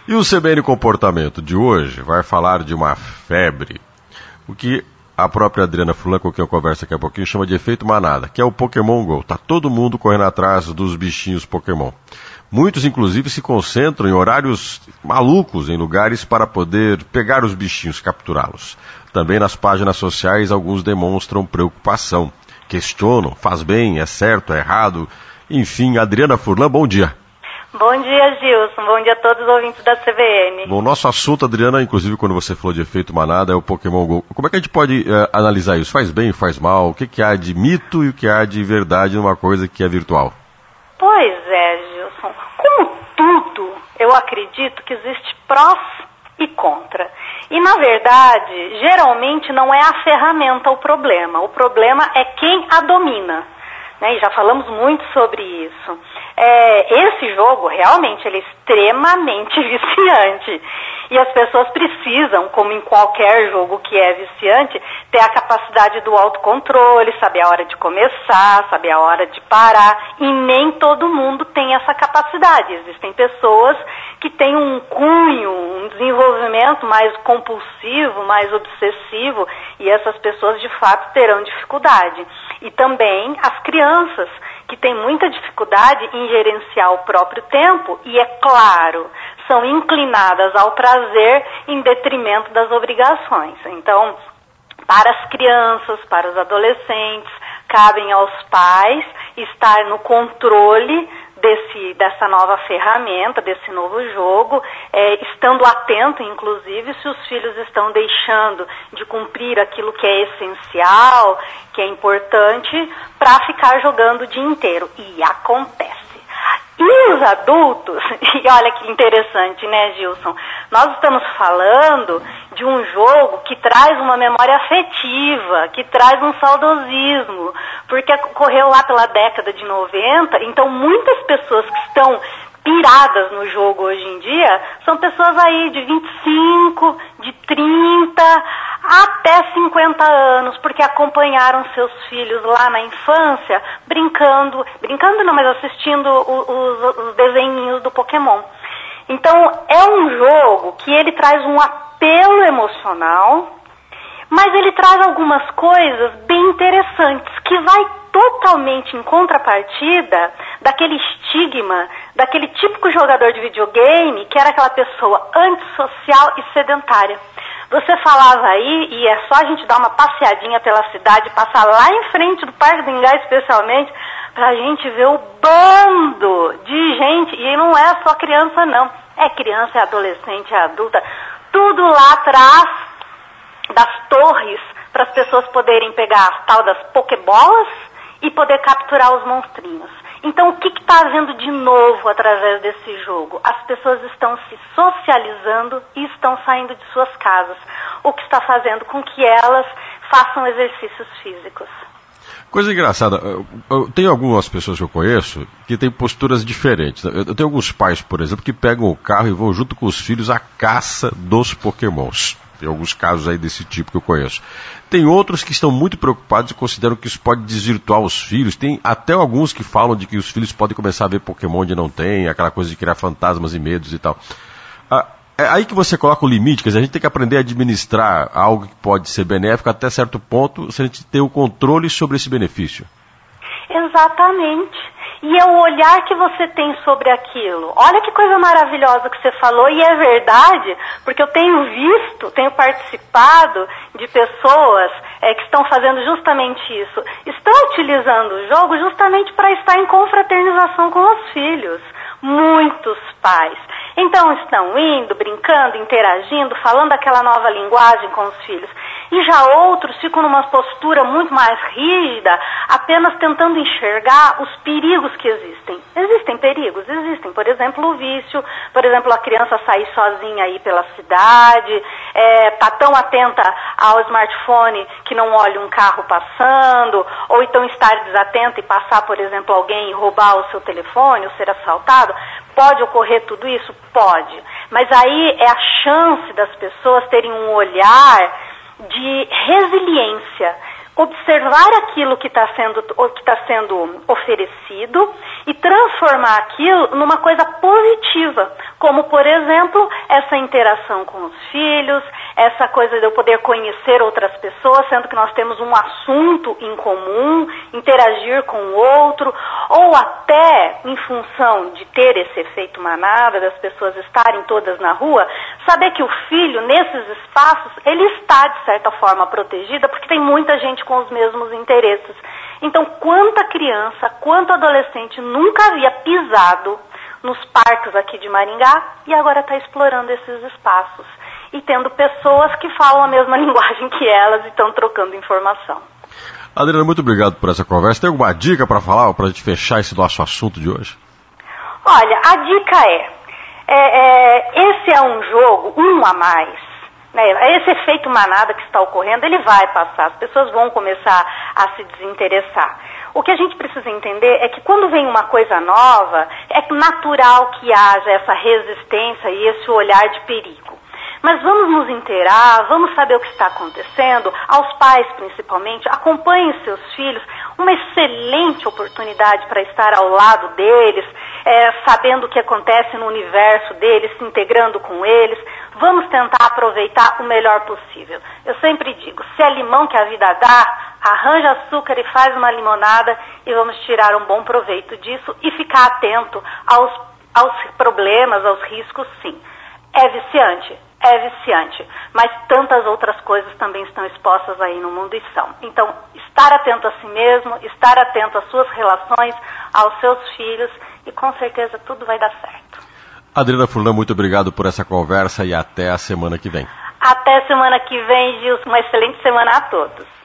E o CBN Comportamento de hoje vai falar de uma febre, o que a própria Adriana Furlan, com quem eu converso daqui a pouquinho, chama de efeito manada, que é o Pokémon GO. Tá todo mundo correndo atrás dos bichinhos Pokémon. Muitos, inclusive, se concentram em horários malucos, em lugares para poder pegar os bichinhos, capturá-los. Também nas páginas sociais, alguns demonstram preocupação. Questionam, faz bem, é certo, é errado. Enfim, Adriana Furlan, bom dia. Bom dia, Gilson. Bom dia a todos os ouvintes da CBN. Bom, nosso assunto, Adriana, inclusive quando você falou de efeito manada, é o Pokémon GO. Como é que a gente pode analisar isso? Faz bem, faz mal? O que há de mito e o que há de verdade numa coisa que é virtual? Pois é, Gilson. Como tudo, eu acredito que existe prós e contra. E, na verdade, geralmente não é a ferramenta o problema. O problema é quem a domina. Né? E já falamos muito sobre isso. Esse jogo, realmente, ele é extremamente viciante. E as pessoas precisam, como em qualquer jogo que é viciante, ter a capacidade do autocontrole, saber a hora de começar, saber a hora de parar. E nem todo mundo tem essa capacidade. Existem pessoas que têm um cunho, um desenvolvimento mais compulsivo, mais obsessivo, e essas pessoas, de fato, terão dificuldade. E também as crianças, que têm muita dificuldade em gerenciar o próprio tempo e, é claro, são inclinadas ao prazer em detrimento das obrigações. Então, para as crianças, para os adolescentes, cabem aos pais estar no controle dessa nova ferramenta, desse novo jogo, estando atento, inclusive, se os filhos estão deixando de cumprir aquilo que é essencial, que é importante, para ficar jogando o dia inteiro. E acontece. E os adultos, e olha que interessante, né, Gilson? Nós estamos falando de um jogo que traz uma memória afetiva, que traz um saudosismo, porque ocorreu lá pela década de 90, então muitas pessoas que estão piradas no jogo hoje em dia são pessoas aí de 25, de 30 até 50 anos, porque acompanharam seus filhos lá na infância brincando não, mas assistindo os desenhinhos do Pokémon. Então é um jogo que ele traz um apelo emocional, mas ele traz algumas coisas bem interessantes, que vai totalmente em contrapartida daquele estigma, daquele típico jogador de videogame, que era aquela pessoa antissocial e sedentária. Você falava aí, e é só a gente dar uma passeadinha pela cidade, passar lá em frente do Parque do Engai especialmente, pra gente ver o bando de gente, e não é só criança não, é criança, é adolescente, é adulta, tudo lá atrás das torres, para as pessoas poderem pegar a tal das pokebolas e poder capturar os monstrinhos. Então, o que está havendo de novo através desse jogo? As pessoas estão se socializando e estão saindo de suas casas, o que está fazendo com que elas façam exercícios físicos. Coisa engraçada, eu tenho algumas pessoas que eu conheço que têm posturas diferentes. Eu tenho alguns pais, por exemplo, que pegam o carro e vão junto com os filhos à caça dos Pokémons. Tem alguns casos aí desse tipo que eu conheço. Tem outros que estão muito preocupados e consideram que isso pode desvirtuar os filhos. Tem até alguns que falam de que os filhos podem começar a ver Pokémon onde não tem, aquela coisa de criar fantasmas e medos e tal. É aí que você coloca o limite, quer dizer, a gente tem que aprender a administrar algo que pode ser benéfico até certo ponto, se a gente ter o controle sobre esse benefício. Exatamente. E é o olhar que você tem sobre aquilo. Olha que coisa maravilhosa que você falou, e é verdade, porque eu tenho participado de pessoas que estão fazendo justamente isso. Estão utilizando o jogo justamente para estar em confraternização com os filhos. Muitos pais. Então estão indo, brincando, interagindo, falando aquela nova linguagem com os filhos. E já outros ficam numa postura muito mais rígida, apenas tentando enxergar os perigos que existem. Existem perigos? Existem. Por exemplo, o vício, por exemplo, a criança sair sozinha aí pela cidade, tá tão atenta ao smartphone que não olha um carro passando, ou então estar desatenta e passar, por exemplo, alguém e roubar o seu telefone, ou ser assaltado. Pode ocorrer tudo isso? Pode. Mas aí é a chance das pessoas terem um olhar de resiliência. observar aquilo que está sendo oferecido e transformar aquilo numa coisa positiva, como, por exemplo, essa interação com os filhos, essa coisa de eu poder conhecer outras pessoas, sendo que nós temos um assunto em comum, interagir com o outro, ou até, em função de ter esse efeito manada, das pessoas estarem todas na rua, saber que o filho, nesses espaços, ele está, de certa forma, protegida, porque tem muita gente com os mesmos interesses. Então, quanta criança, quanto adolescente nunca havia pisado nos parques aqui de Maringá e agora está explorando esses espaços e tendo pessoas que falam a mesma linguagem que elas e estão trocando informação. Adriana, muito obrigado por essa conversa. Tem alguma dica para falar, para a gente fechar esse nosso assunto de hoje? Olha, a dica esse é um jogo, um a mais. Esse efeito manada que está ocorrendo, ele vai passar, as pessoas vão começar a se desinteressar. O que a gente precisa entender é que quando vem uma coisa nova, é natural que haja essa resistência e esse olhar de perigo. Mas vamos nos inteirar, vamos saber o que está acontecendo, aos pais principalmente, acompanhem seus filhos, uma excelente oportunidade para estar ao lado deles, sabendo o que acontece no universo deles, se integrando com eles. Vamos tentar aproveitar o melhor possível. Eu sempre digo, se é limão que a vida dá, arranja açúcar e faz uma limonada e vamos tirar um bom proveito disso e ficar atento aos problemas, aos riscos, sim. É viciante, mas tantas outras coisas também estão expostas aí no mundo e são. Então, estar atento a si mesmo, estar atento às suas relações, aos seus filhos e com certeza tudo vai dar certo. Adriana Furlan, muito obrigado por essa conversa e até a semana que vem. Até semana que vem, Gilson. Uma excelente semana a todos.